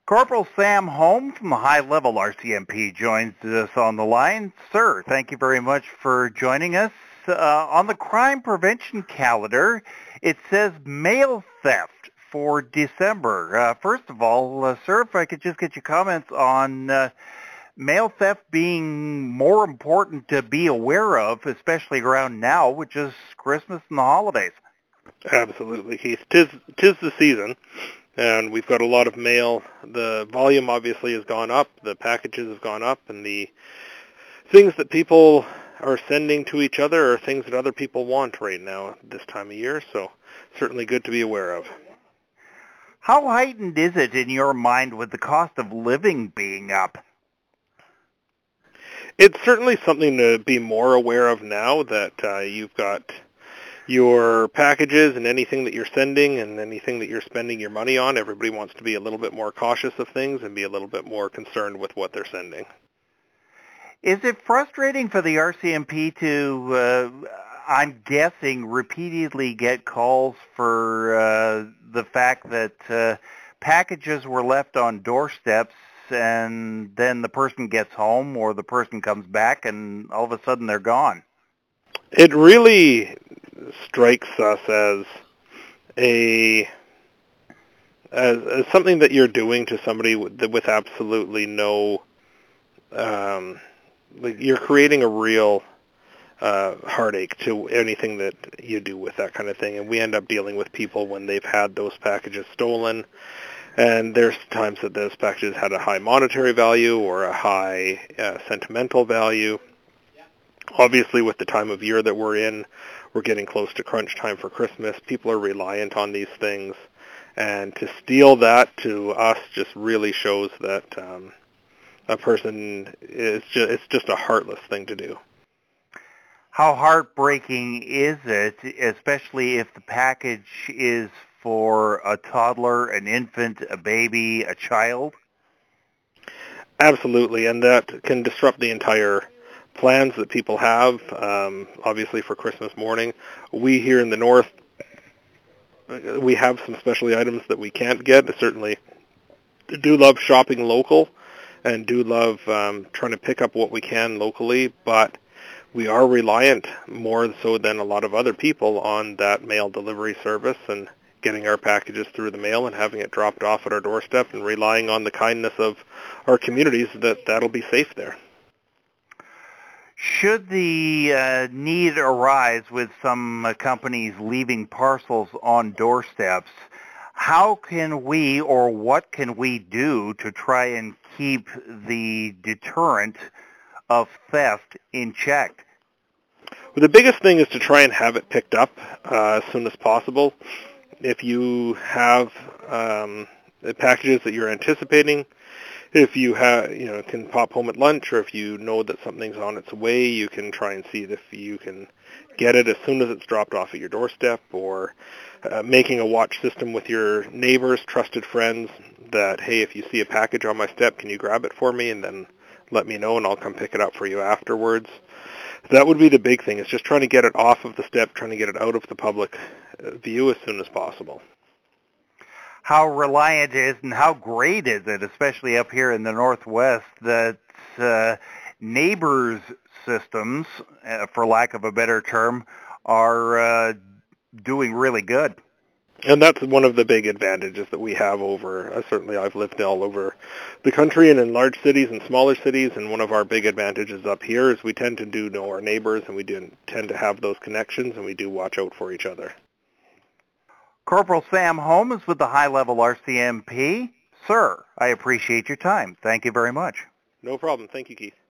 Corporal Sam Holm from the High Level RCMP joins us on the line. Sir, thank you very much for joining us. On the crime prevention calendar, it says mail theft for December. First of all, sir, if I could just get your comments on mail theft being more important to be aware of, especially around now, which is Christmas and the holidays. Absolutely, Keith. Tis the season, and we've got a lot of mail. The volume obviously has gone up, the packages have gone up, and the things that people are sending to each other are things that other people want right now this time of year, so certainly good to be aware of. How heightened is it in your mind with the cost of living being up? It's certainly something to be more aware of now that you've got your packages and anything that you're sending and anything that you're spending your money on. Everybody wants to be a little bit more cautious of things and be a little bit more concerned with what they're sending. Is it frustrating for the RCMP to, I'm guessing, repeatedly get calls for the fact that packages were left on doorsteps and then the person gets home or the person comes back and all of a sudden they're gone? It really strikes us as as something that you're doing to somebody with absolutely no, you're creating a real heartache to anything that you do with that kind of thing. And we end up dealing with people when they've had those packages stolen. And there's times that those packages had a high monetary value or a high sentimental value. Obviously, with the time of year that we're in, we're getting close to crunch time for Christmas. People are reliant on these things. And to steal that to us just really shows that a person it's just a heartless thing to do. How heartbreaking is it, especially if the package is for a toddler, an infant, a baby, a child? Absolutely, and that can disrupt the entire plans that people have, obviously for Christmas morning. We here in the north, we have some specialty items that we can't get. I certainly do love shopping local and do love trying to pick up what we can locally, but we are reliant more so than a lot of other people on that mail delivery service and getting our packages through the mail and having it dropped off at our doorstep and relying on the kindness of our communities that'll be safe there. Should the need arise with some companies leaving parcels on doorsteps, how can we or what can we do to try and keep the deterrent of theft in check? Well, the biggest thing is to try and have it picked up as soon as possible. If you have packages that you're anticipating, if you can pop home at lunch, or if you know that something's on its way, you can try and see if you can get it as soon as it's dropped off at your doorstep, or making a watch system with your neighbors, trusted friends, that, hey, if you see a package on my step, can you grab it for me, and then let me know, and I'll come pick it up for you afterwards. That would be the big thing, is just trying to get it off of the step, trying to get it out of the public view as soon as possible. How reliant is and how great is it, especially up here in the Northwest, that neighbors' systems, for lack of a better term, are doing really good. And that's one of the big advantages that we have over, certainly I've lived all over the country and in large cities and smaller cities, and one of our big advantages up here is we tend to know our neighbors, and we do tend to have those connections, and we do watch out for each other. Corporal Sam Holm is with the High Level RCMP. Sir, I appreciate your time. Thank you very much. No problem. Thank you, Keith.